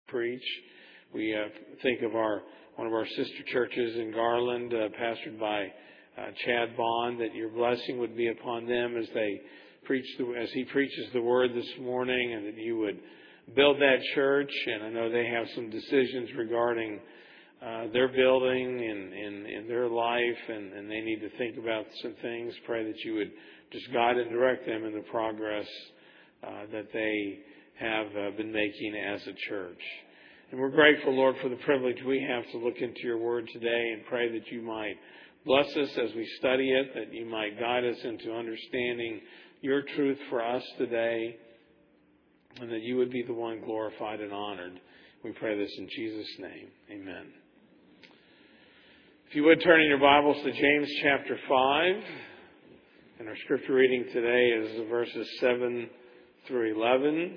preach. We think of one of our sister churches in Garland, pastored by Chad Bond, that your blessing would be upon them as he preaches the word this morning, and that you would build that church. And I know they have some decisions regarding their building and their life, and they need to think about some things. Pray that you would just guide and direct them in the progress that they have been making as a church. And we're grateful, Lord, for the privilege we have to look into your word today, and pray that you might bless us as we study it, that you might guide us into understanding your truth for us today, and that you would be the one glorified and honored. We pray this in Jesus' name. Amen. If you would turn in your Bibles to James chapter 5, and our scripture reading today is verses 7 through 11.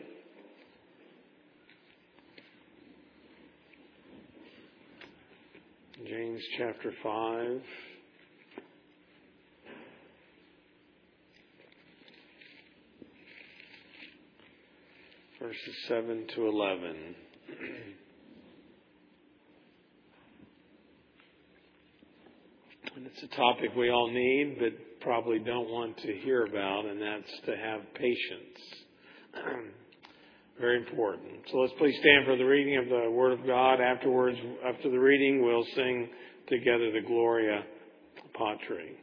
James chapter 5. Verses 7 to 11. And it's a topic we all need, but probably don't want to hear about, and that's to have patience. Very important. So let's please stand for the reading of the Word of God. Afterwards, after the reading, we'll sing together the Gloria Patri.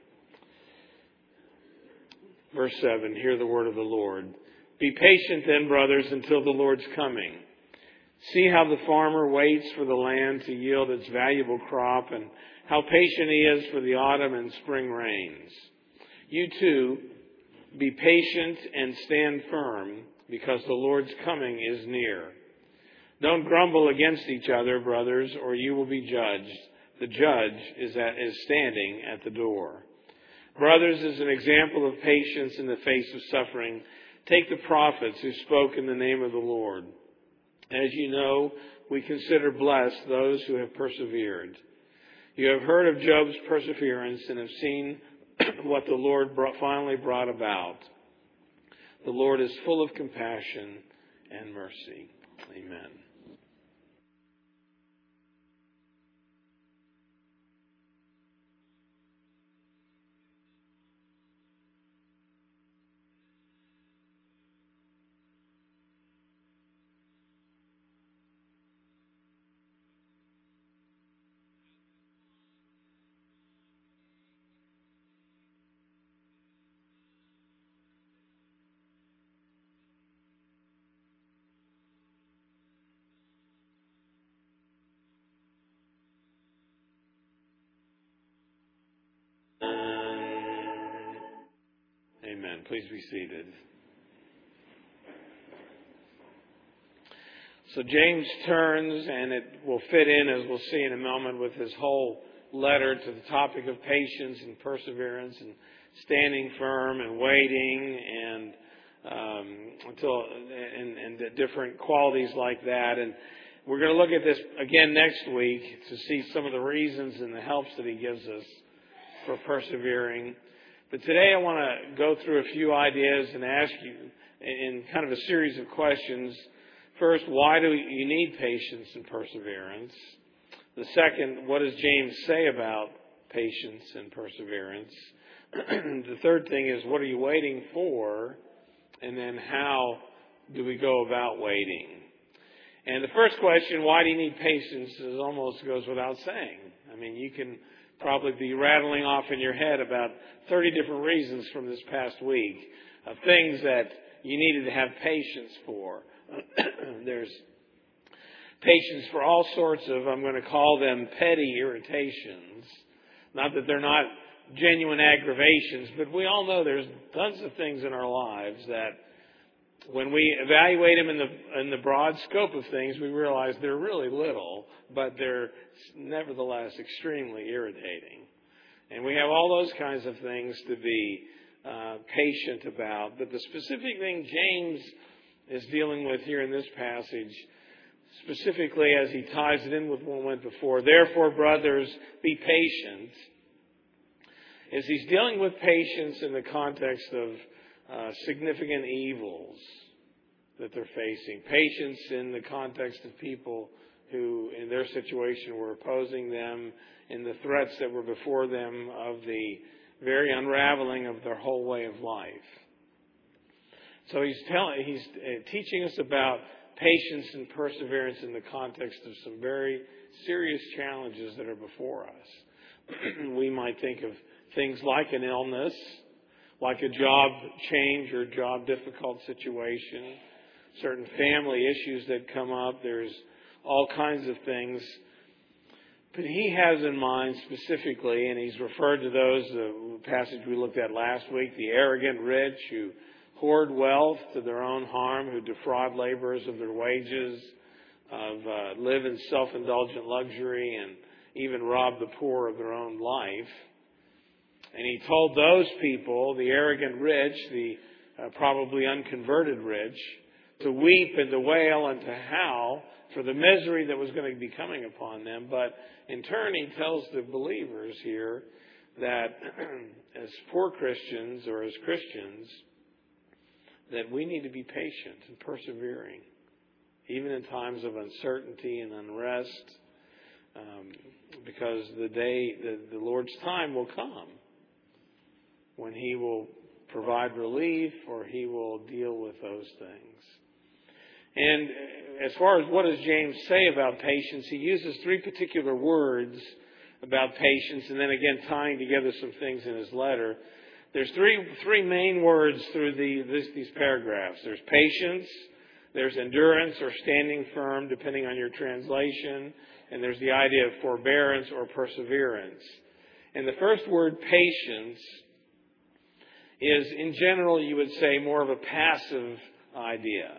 Verse 7, hear the word of the Lord. Be patient then, brothers, until the Lord's coming. See how the farmer waits for the land to yield its valuable crop, and how patient he is for the autumn and spring rains. You too, be patient and stand firm, because the Lord's coming is near. Don't grumble against each other, brothers, or you will be judged. The judge is standing at the door. Brothers, as an example of patience in the face of suffering, take the prophets who spoke in the name of the Lord. As you know, we consider blessed those who have persevered. You have heard of Job's perseverance and have seen what the Lord finally brought about. The Lord is full of compassion and mercy. Amen. Amen. Please be seated. So James turns, and it will fit in, as we'll see in a moment, with his whole letter to the topic of patience and perseverance and standing firm and waiting and the different qualities like that. And we're going to look at this again next week to see some of the reasons and the helps that he gives us for persevering. But today I want to go through a few ideas and ask you in kind of a series of questions. First, why do you need patience and perseverance? The second, what does James say about patience and perseverance? The third thing is, what are you waiting for? And then how do we go about waiting? And the first question, why do you need patience, almost goes without saying. I mean, you can probably be rattling off in your head about 30 different reasons from this past week of things that you needed to have patience for. There's patience for all sorts of, I'm going to call them petty irritations. Not that they're not genuine aggravations, but we all know there's tons of things in our lives that when we evaluate them in the broad scope of things, we realize they're really little, but they're nevertheless extremely irritating. And we have all those kinds of things to be patient about. But the specific thing James is dealing with here in this passage, specifically as he ties it in with what went before, therefore, brothers, be patient, is he's dealing with patience in the context of significant evils that they're facing. Patience in the context of people who, in their situation, were opposing them, and the threats that were before them of the very unraveling of their whole way of life. So he's teaching us about patience and perseverance in the context of some very serious challenges that are before us. We might think of things like an illness, like a job change or job difficult situation, certain family issues that come up. There's all kinds of things. But he has in mind specifically, and he's referred to those, the passage we looked at last week, the arrogant rich who hoard wealth to their own harm, who defraud laborers of their wages, live in self-indulgent luxury, and even rob the poor of their own life. And he told those people, the arrogant rich, the probably unconverted rich, to weep and to wail and to howl for the misery that was going to be coming upon them. But in turn, he tells the believers here that as poor Christians or as Christians, that we need to be patient and persevering, even in times of uncertainty and unrest, because the Lord's time will come when He will provide relief or He will deal with those things. And as far as what does James say about patience, he uses three particular words about patience, and then again tying together some things in his letter. There's three main words through these paragraphs. There's patience, there's endurance or standing firm, depending on your translation, and there's the idea of forbearance or perseverance. And the first word, patience, is in general, you would say, more of a passive idea.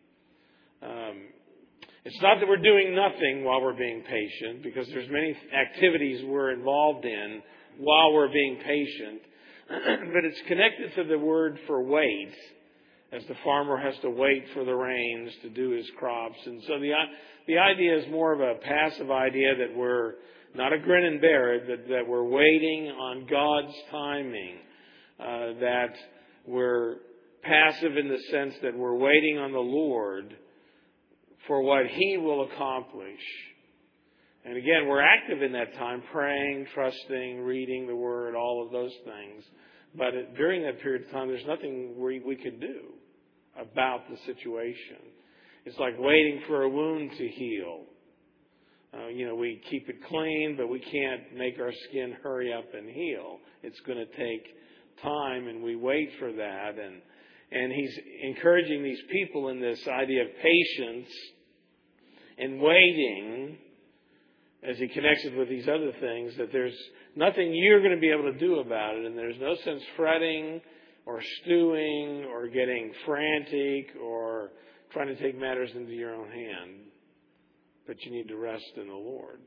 It's not that we're doing nothing while we're being patient, because there's many activities we're involved in while we're being patient. But it's connected to the word for wait, as the farmer has to wait for the rains to do his crops. And so the idea is more of a passive idea that we're not a grin and bear it, but that we're waiting on God's timing, that we're passive in the sense that we're waiting on the Lord for what He will accomplish. And again, we're active in that time, praying, trusting, reading the Word, all of those things. But during that period of time, there's nothing we can do about the situation. It's like waiting for a wound to heal. We keep it clean, but we can't make our skin hurry up and heal. It's going to take time, and we wait for that. And he's encouraging these people in this idea of patience and waiting, as he connects it with these other things, that there's nothing you're going to be able to do about it, and there's no sense fretting or stewing or getting frantic or trying to take matters into your own hand. But you need to rest in the Lord.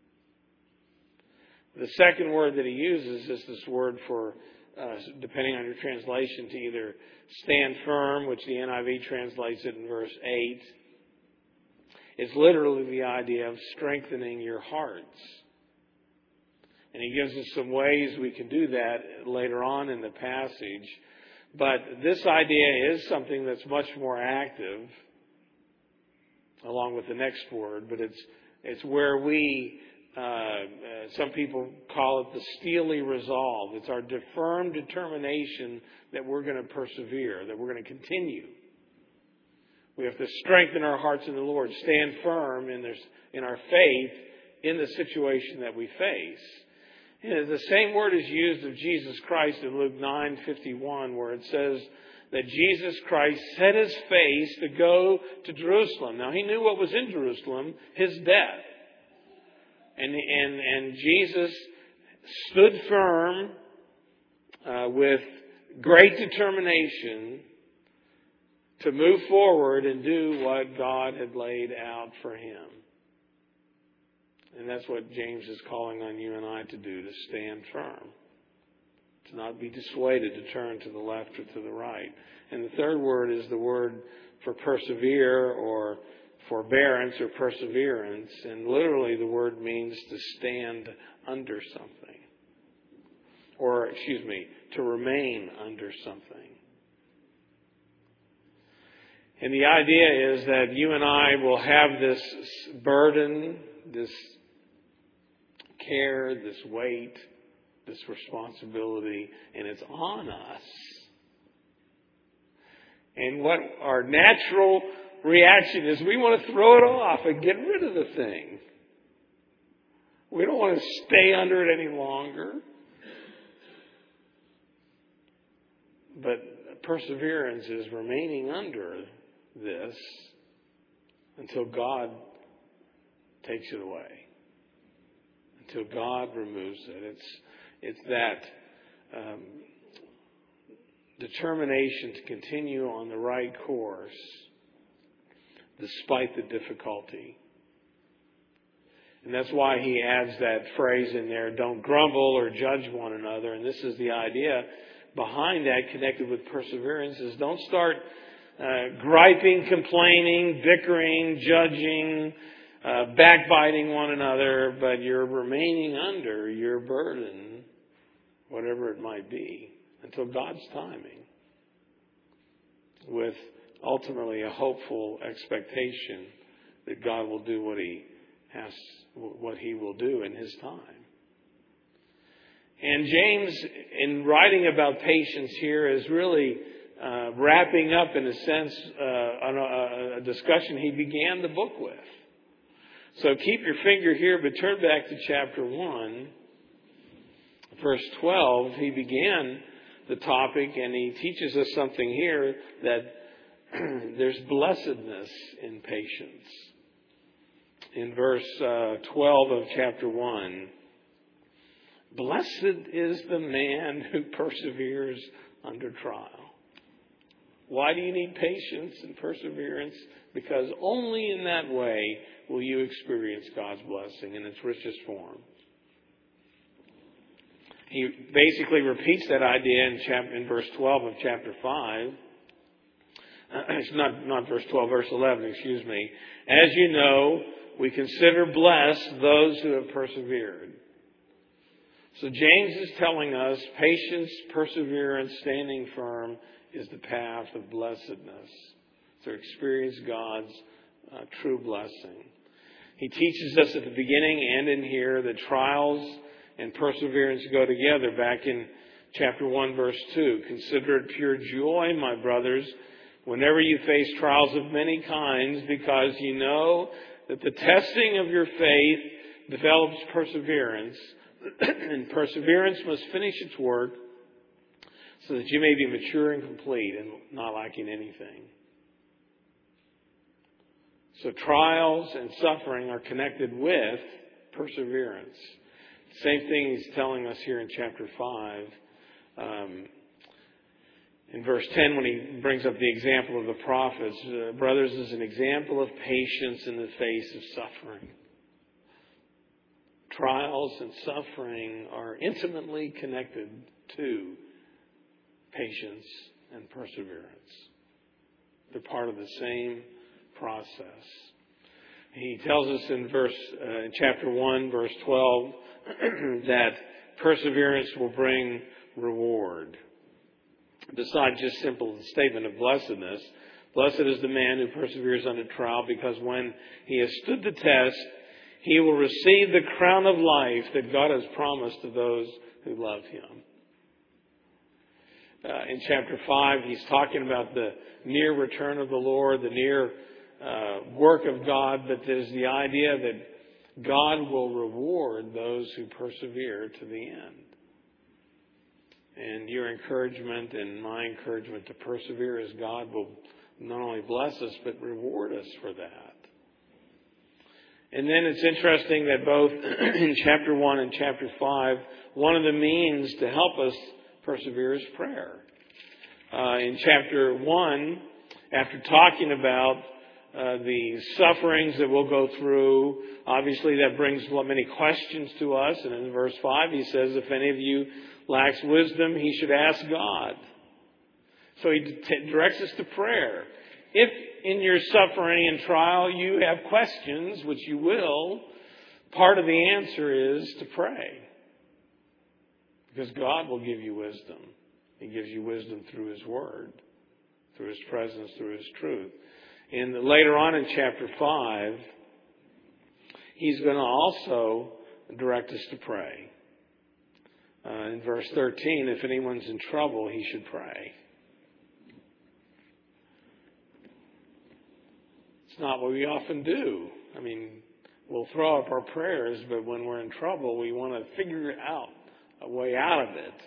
The second word that he uses is this word for, depending on your translation, to either stand firm, which the NIV translates it in verse 8. It's literally the idea of strengthening your hearts. And he gives us some ways we can do that later on in the passage. But this idea is something that's much more active, along with the next word. But it's where we, some people call it the steely resolve. It's our firm determination that we're going to persevere, that we're going to continue. We have to strengthen our hearts in the Lord, stand firm in our faith in the situation that we face. And the same word is used of Jesus Christ in Luke 9:51, where it says that Jesus Christ set his face to go to Jerusalem. Now, he knew what was in Jerusalem, his death. And Jesus stood firm with great determination to move forward and do what God had laid out for him. And that's what James is calling on you and I to do, to stand firm, to not be dissuaded to turn to the left or to the right. And the third word is the word for persevere or forbearance or perseverance. And literally the word means to stand under something. Or, to remain under something. And the idea is that you and I will have this burden, this care, this weight, this responsibility, and it's on us. And what our natural reaction is, we want to throw it off and get rid of the thing. We don't want to stay under it any longer. But perseverance is remaining under this until God takes it away, until God removes it. It's that determination to continue on the right course despite the difficulty. And that's why he adds that phrase in there, don't grumble or judge one another. And this is the idea behind that, connected with perseverance, is don't start griping, complaining, bickering, judging, backbiting one another, but you're remaining under your burden, whatever it might be, until God's timing, with ultimately a hopeful expectation that God will do what He will do in His time. And James, in writing about patience here, is really wrapping up, in a sense, a discussion he began the book with. So keep your finger here, but turn back to chapter 1, verse 12. He began the topic, and he teaches us something here, that there's blessedness in patience. In verse 12 of chapter 1, blessed is the man who perseveres under trial. Why do you need patience and perseverance? Because only in that way will you experience God's blessing in its richest form. He basically repeats that idea in verse 12 of chapter 5. It's not verse 12, verse 11, excuse me. As you know, we consider blessed those who have persevered. So James is telling us patience, perseverance, standing firm is the path of blessedness, to experience God's true blessing. He teaches us at the beginning and in here that trials and perseverance go together. Back in chapter 1, verse 2, consider it pure joy, my brothers, whenever you face trials of many kinds, because you know that the testing of your faith develops perseverance, and perseverance must finish its work so that you may be mature and complete and not lacking anything. So trials and suffering are connected with perseverance. Same thing he's telling us here in chapter 5. In verse 10, when he brings up the example of the prophets, brothers, is an example of patience in the face of suffering. Trials and suffering are intimately connected to patience and perseverance. They're part of the same process. He tells us in chapter 1, verse 12, that perseverance will bring reward. Besides just simple statement of blessedness, blessed is the man who perseveres under trial, because when he has stood the test, he will receive the crown of life that God has promised to those who love Him. In chapter 5, he's talking about the near return of the Lord, the near work of God, but there's the idea that God will reward those who persevere to the end. And your encouragement and my encouragement to persevere is God will not only bless us, but reward us for that. And then it's interesting that both in chapter 1 and chapter 5, one of the means to help us persevere is prayer. In chapter 1, after talking about the sufferings that we'll go through, obviously that brings many questions to us. And in verse 5, he says, if any of you lacks wisdom, he should ask God. So he directs us to prayer. If in your suffering and trial you have questions, which you will, part of the answer is to pray. Because God will give you wisdom. He gives you wisdom through His Word, through His presence, through His truth. Later on in chapter 5, he's going to also direct us to pray. In verse 13, if anyone's in trouble, he should pray. It's not what we often do. I mean, we'll throw up our prayers, but when we're in trouble, we want to figure out a way out of it.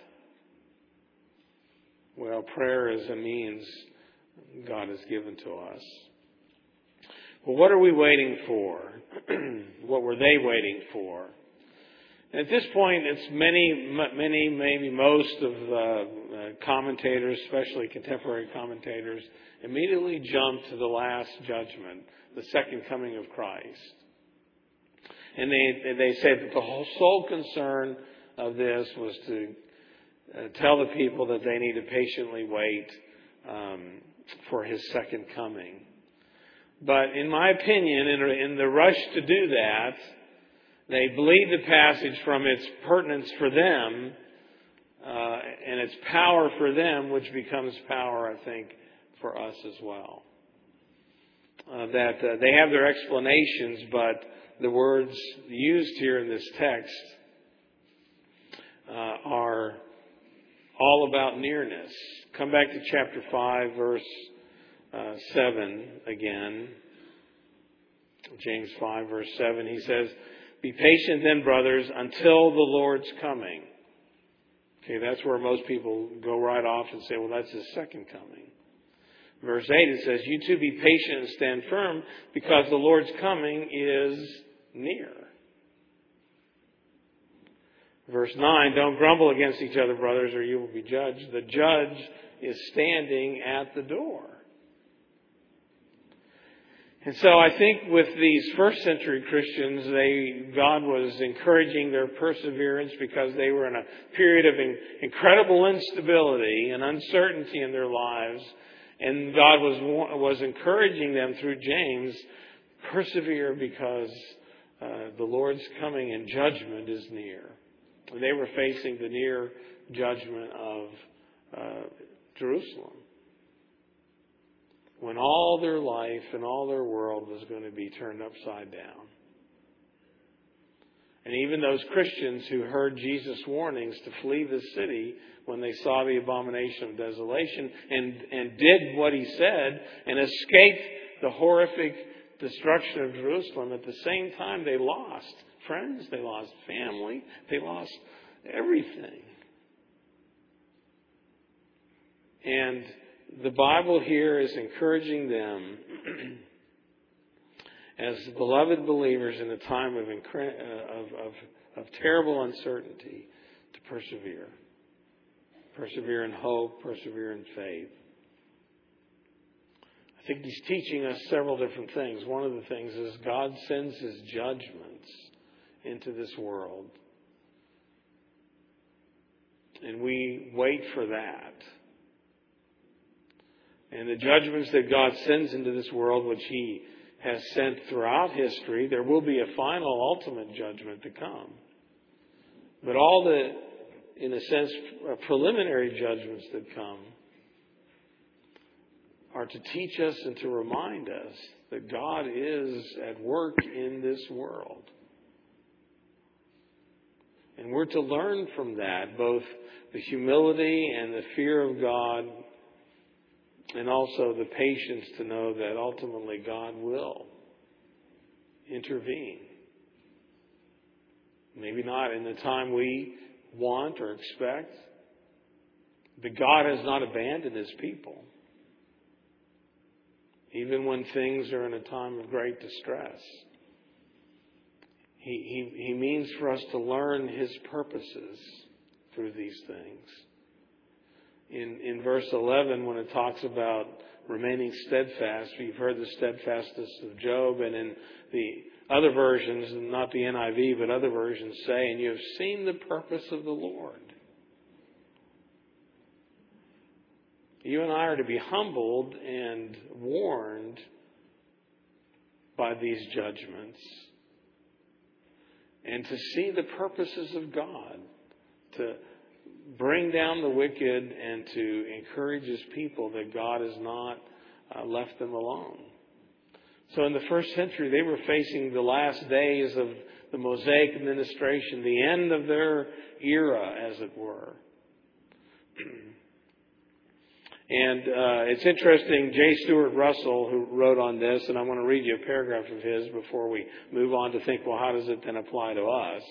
Well, prayer is a means God has given to us. Well, what are we waiting for? What were they waiting for? At this point, it's many, maybe most of the commentators, especially contemporary commentators, immediately jump to the last judgment, the second coming of Christ. And they say that the whole sole concern of this was to tell the people that they need to patiently wait for His second coming. But in my opinion, in the rush to do that, they bleed the passage from its pertinence for them and its power for them, which becomes power, I think, for us as well. That they have their explanations, but the words used here in this text are all about nearness. Come back to chapter 5, verse 7 again. James 5, verse 7, he says, "Be patient then, brothers, until the Lord's coming." Okay, that's where most people go right off and say, well, that's His second coming. Verse 8, it says, "You too be patient and stand firm, because the Lord's coming is near." Verse 9, "Don't grumble against each other, brothers, or you will be judged. The judge is standing at the door." And so I think with these first century Christians, God was encouraging their perseverance because they were in a period of incredible instability and uncertainty in their lives. And God was encouraging them through James, persevere because the Lord's coming and judgment is near. And they were facing the near judgment of Jerusalem, when all their life and all their world was going to be turned upside down. And even those Christians who heard Jesus' warnings to flee the city when they saw the abomination of desolation and did what He said and escaped the horrific destruction of Jerusalem, at the same time they lost friends, they lost family, they lost everything. And the Bible here is encouraging them as beloved believers in a time of terrible uncertainty to persevere. Persevere in hope, persevere in faith. I think He's teaching us several different things. One of the things is God sends His judgments into this world. And we wait for that. And the judgments that God sends into this world, which He has sent throughout history, there will be a final, ultimate judgment to come. But all the, in a sense, preliminary judgments that come are to teach us and to remind us that God is at work in this world. And we're to learn from that, both the humility and the fear of God, and also the patience to know that ultimately God will intervene. Maybe not in the time we want or expect, but God has not abandoned His people. Even when things are in a time of great distress. He means for us to learn His purposes through these things. In verse 11, when it talks about remaining steadfast, you've heard the steadfastness of Job, and in the other versions, not the NIV, but other versions say, and you have seen the purpose of the Lord. You and I are to be humbled and warned by these judgments, and to see the purposes of God, to bring down the wicked and to encourage His people that God has not left them alone. So in the first century, they were facing the last days of the Mosaic administration, the end of their era, as it were. And it's interesting, J. Stuart Russell, who wrote on this, and I want to read you a paragraph of his before we move on to think, well, how does it then apply to us?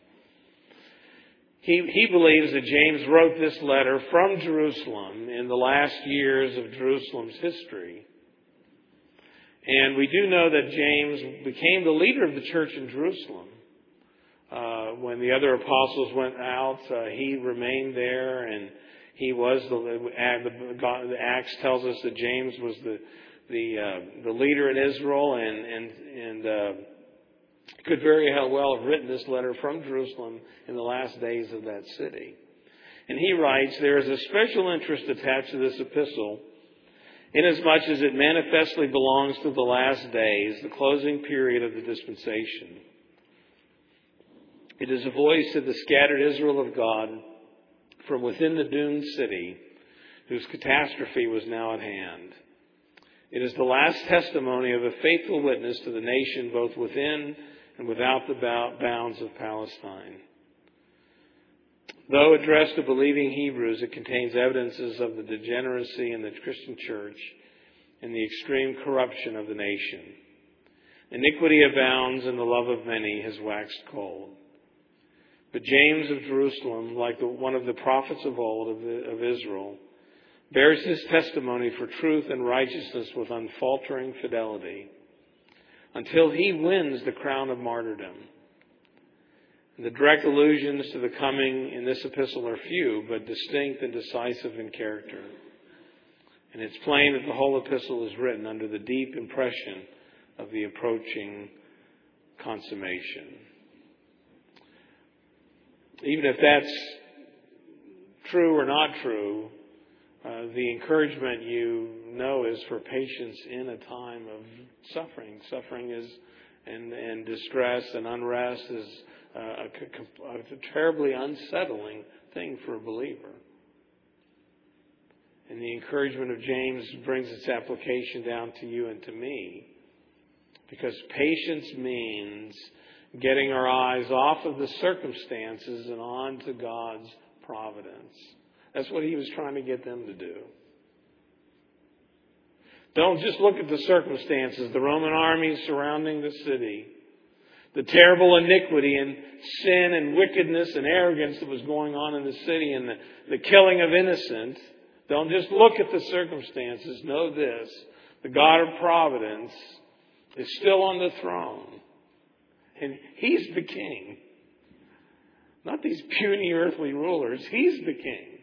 He believes that James wrote this letter from Jerusalem in the last years of Jerusalem's history. And we do know that James became the leader of the church in Jerusalem. When the other apostles went out, he remained there, and he was the Acts tells us that James was the leader in Israel, and could very well have written this letter from Jerusalem in the last days of that city. And he writes, "There is a special interest attached to this epistle, inasmuch as it manifestly belongs to the last days, the closing period of the dispensation. It is a voice to the scattered Israel of God from within the doomed city, whose catastrophe was now at hand. It is the last testimony of a faithful witness to the nation, both within and without the bounds of Palestine. Though addressed to believing Hebrews, it contains evidences of the degeneracy in the Christian church and the extreme corruption of the nation. Iniquity abounds, and the love of many has waxed cold. But James of Jerusalem, like one of the prophets of old of Israel, bears his testimony for truth and righteousness with unfaltering fidelity, until he wins the crown of martyrdom. The direct allusions to the coming in this epistle are few, but distinct and decisive in character. And it's plain that the whole epistle is written under the deep impression of the approaching consummation." Even if that's true or not true, the encouragement is for patience in a time of suffering. Suffering and distress and unrest is a terribly unsettling thing for a believer. And the encouragement of James brings its application down to you and to me, because patience means getting our eyes off of the circumstances and on to God's providence. That's what he was trying to get them to do. Don't just look at the circumstances, the Roman armies surrounding the city, the terrible iniquity and sin and wickedness and arrogance that was going on in the city, and the killing of innocent. Don't just look at the circumstances. Know this: the God of providence is still on the throne. And he's the king. Not these puny earthly rulers. He's the king.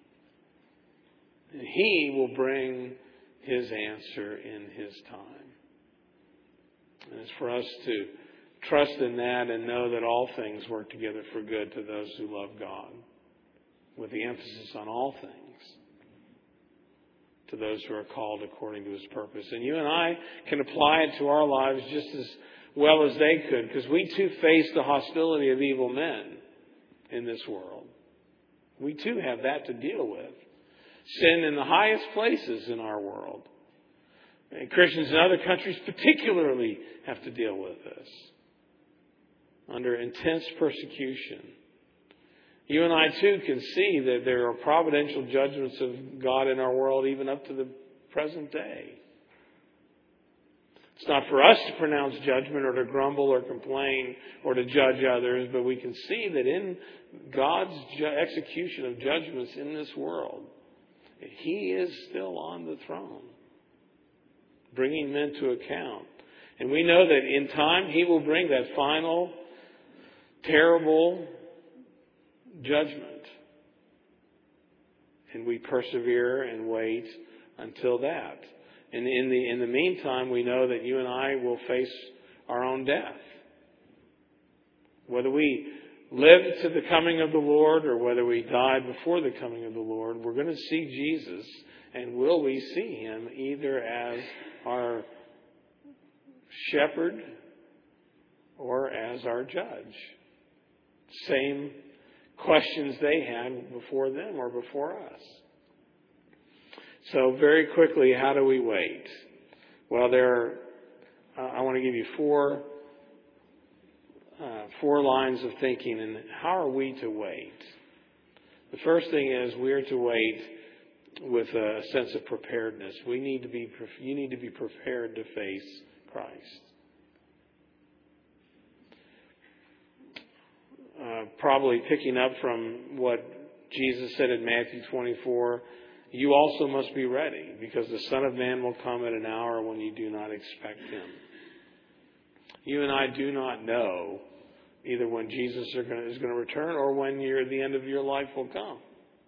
And he will bring his answer in his time. And it's for us to trust in that and know that all things work together for good to those who love God, with the emphasis on all things, to those who are called according to his purpose. And you and I can apply it to our lives just as well as they could, because we too face the hostility of evil men in this world. We too have that to deal with. Sin in the highest places in our world. And Christians in other countries particularly have to deal with this, under intense persecution. You and I too can see that there are providential judgments of God in our world even up to the present day. It's not for us to pronounce judgment or to grumble or complain or to judge others, but we can see that in God's execution of judgments in this world, he is still on the throne, bringing men to account. And we know that in time he will bring that final, terrible judgment. And we persevere and wait until that. And in the meantime, we know that you and I will face our own death. Whether we live to the coming of the Lord or whether we die before the coming of the Lord, we're going to see Jesus. And will we see him either as our shepherd or as our judge? Same questions they had before them or before us. So very quickly, how do we wait? Well, there I want to give you four lines of thinking, and how are we to wait? The first thing is we are to wait with a sense of preparedness. You need to be prepared to face Christ. Probably picking up from what Jesus said in Matthew 24, you also must be ready, because the Son of Man will come at an hour when you do not expect Him. You and I do not know either when Jesus is going to return or when the end of your life will come.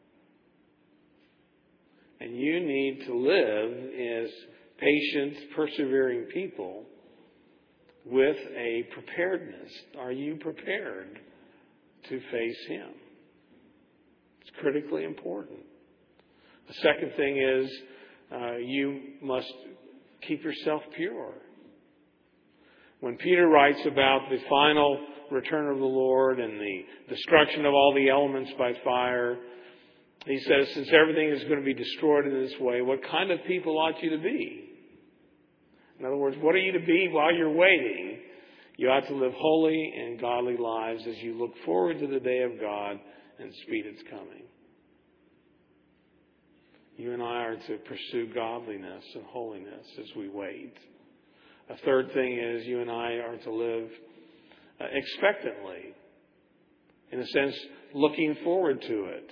And you need to live as patient, persevering people with a preparedness. Are you prepared to face Him? It's critically important. The second thing is you must keep yourself pure. When Peter writes about the final return of the Lord and the destruction of all the elements by fire, he says, since everything is going to be destroyed in this way, what kind of people ought you to be? In other words, what are you to be while you're waiting? You ought to live holy and godly lives as you look forward to the day of God and speed its coming. You and I are to pursue godliness and holiness as we wait. A third thing is you and I are to live expectantly. In a sense, looking forward to it.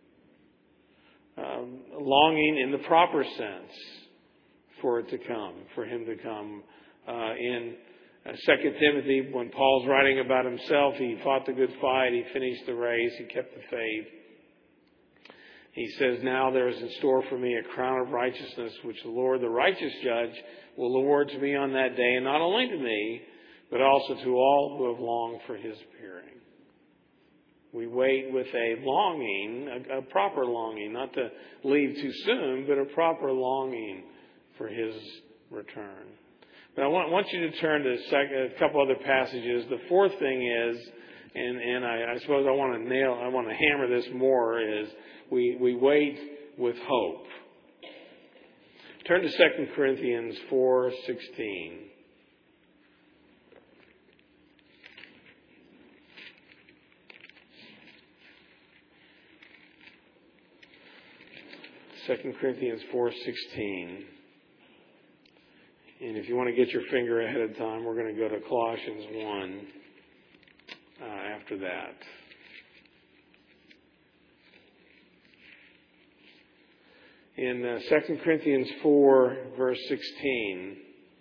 Longing in the proper sense for it to come, for Him to come. In 2 Timothy, when Paul's writing about himself, he fought the good fight, he finished the race, he kept the faith. He says, now there is in store for me a crown of righteousness, which the Lord, the righteous judge, will award to me on that day, and not only to me, but also to all who have longed for His appearing. We wait with a longing, a proper longing, not to leave too soon, but a proper longing for His return. But I want you to turn to a couple other passages. The fourth thing is, and I suppose I want to hammer this more, is we wait with hope. Turn to 2 Corinthians 4:16. 2 Corinthians 4:16. And if you want to get your finger ahead of time, we're going to go to Colossians 1 after that. In 2 Corinthians 4, verse 16,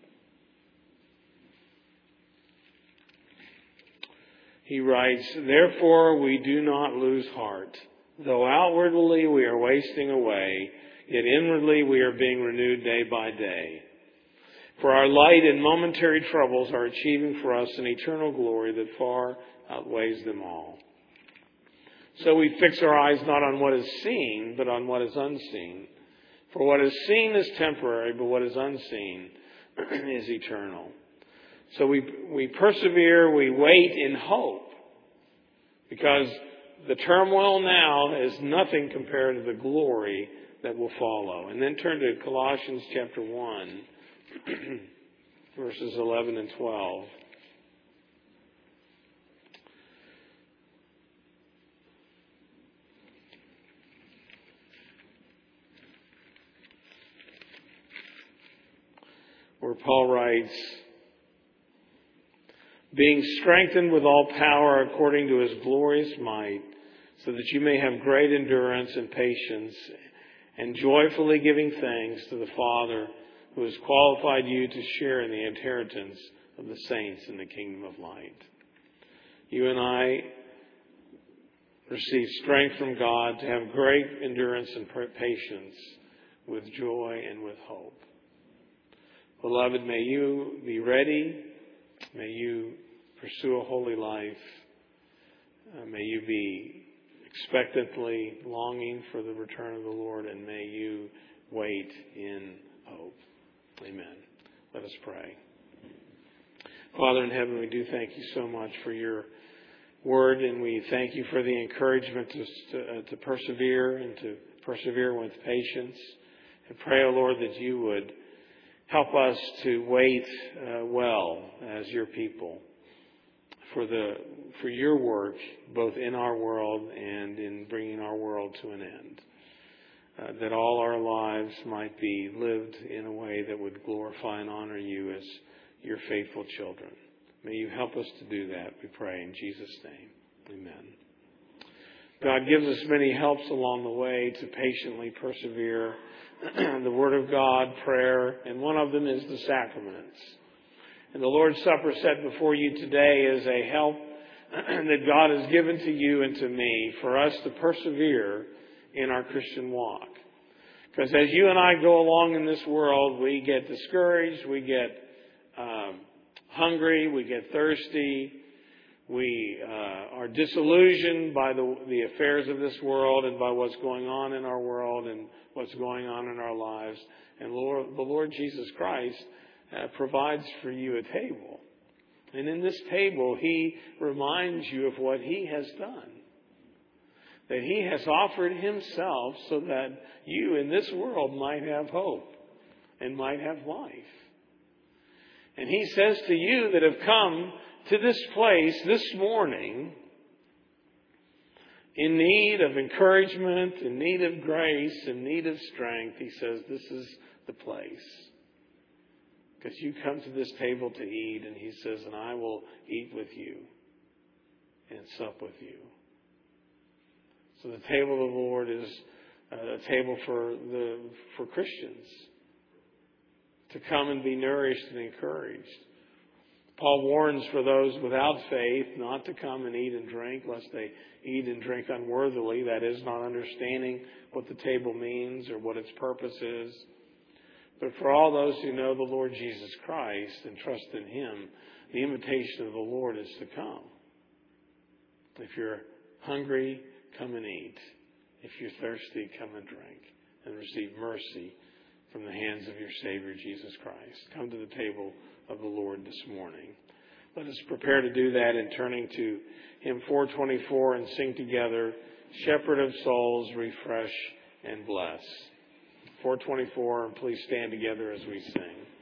he writes, therefore we do not lose heart. Though outwardly we are wasting away, yet inwardly we are being renewed day by day. For our light and momentary troubles are achieving for us an eternal glory that far outweighs them all. So we fix our eyes not on what is seen, but on what is unseen. For what is seen is temporary, but what is unseen is eternal. So we persevere, we wait in hope, because the turmoil now is nothing compared to the glory that will follow. And then turn to Colossians chapter 1, verses 11 and 12. Where Paul writes, being strengthened with all power according to His glorious might, so that you may have great endurance and patience, and joyfully giving thanks to the Father who has qualified you to share in the inheritance of the saints in the kingdom of light. You and I receive strength from God to have great endurance and patience with joy and with hope. Beloved, may you be ready. May you pursue a holy life. May you be expectantly longing for the return of the Lord, and may you wait in hope. Amen. Let us pray. Father in heaven, we do thank you so much for your word, and we thank you for the encouragement to persevere and to persevere with patience. And pray, O Lord, that you would Help us to wait well as your people for your work, both in our world and in bringing our world to an end. That all our lives might be lived in a way that would glorify and honor you as your faithful children. May you help us to do that, we pray in Jesus' name. Amen. God gives us many helps along the way to patiently persevere. The Word of God, prayer, and one of them is the sacraments. And the Lord's Supper set before you today is a help that God has given to you and to me for us to persevere in our Christian walk. Because as you and I go along in this world, we get discouraged, we get hungry, we get thirsty, we are disillusioned by the affairs of this world and by what's going on in our world and what's going on in our lives. And the Lord Jesus Christ provides for you a table. And in this table, He reminds you of what He has done. That He has offered Himself so that you in this world might have hope and might have life. And He says to you that have come to this place this morning in need of encouragement, in need of grace, in need of strength, He says this is the place. Because you come to this table to eat, and He says, and I will eat with you and sup with you. So the table of the Lord is a table for Christians to come and be nourished and encouraged. Paul warns for those without faith not to come and eat and drink, lest they eat and drink unworthily. That is, not understanding what the table means or what its purpose is. But for all those who know the Lord Jesus Christ and trust in Him, the invitation of the Lord is to come. If you're hungry, come and eat. If you're thirsty, come and drink and receive mercy from the hands of your Savior, Jesus Christ. Come to the table of the Lord this morning. Let us prepare to do that in turning to hymn 424 and sing together, Shepherd of Souls, Refresh and Bless. 424, and please stand together as we sing.